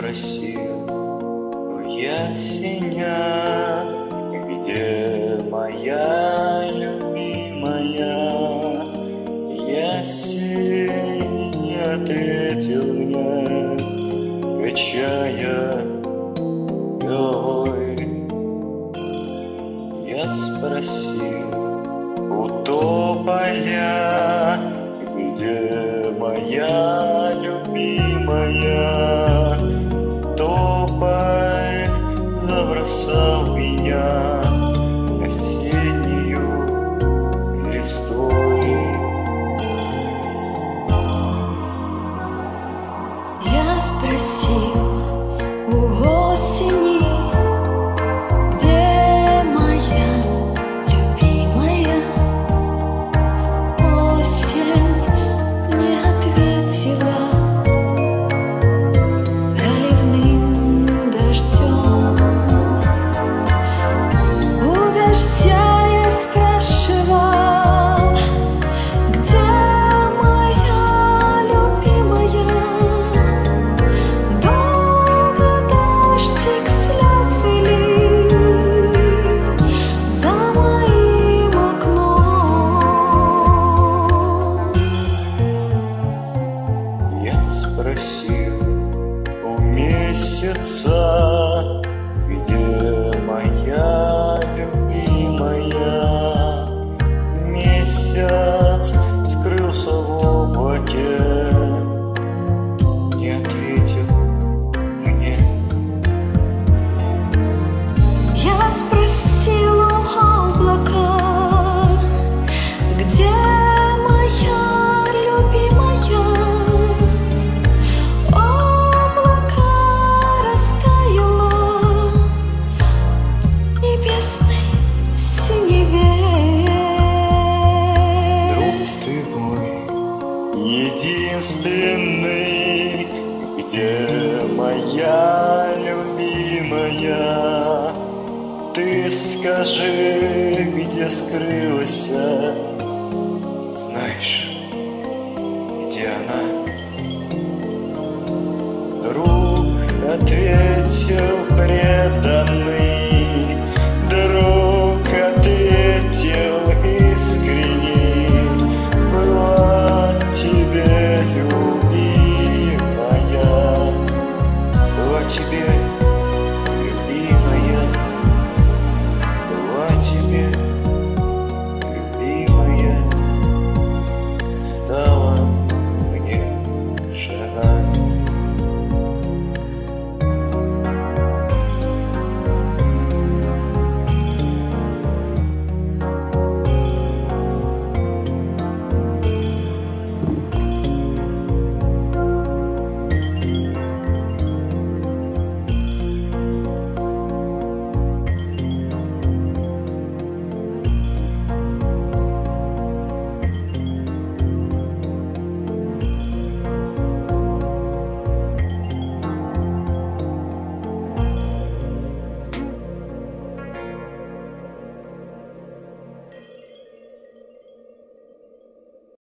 спросил у ясеня, где моя любимая. Ясень не ответил мне, качая головой. Я спросил у тополя, где моя любимая. Тополь забросал меня осеннюю листвой. Я спросил у осени, где моя любимая. Осень не ответила проливным дождем. У дождя я спрашивал, где моя любимая. Долго дождик слезы лил за моим окном. Я спросил у месяца, где моя любимая. Месяц скрылся в облаке, не ответил мне. Я спросил у облака, где моя любимая. Облако растаяло в небесной синеве. Друг ты мой единственный, где моя любимая. Ты скажи, где скрылась, знаешь, где она? Друг ответил преданный: